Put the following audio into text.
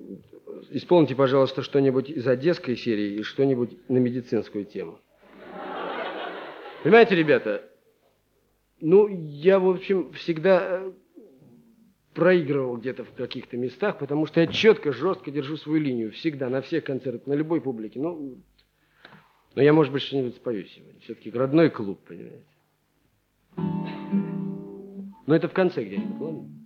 исполните, пожалуйста, что-нибудь из одесской серии и что-нибудь на медицинскую тему. Понимаете, ребята, ну, я, в общем, всегда проигрывал где-то в каких-то местах, потому что я четко, жестко держу свою линию. Всегда, на всех концертах, на любой публике. Ну, но я, может быть, что-нибудь спою сегодня. Все-таки родной клуб, понимаете. Но это в конце где-нибудь, ладно?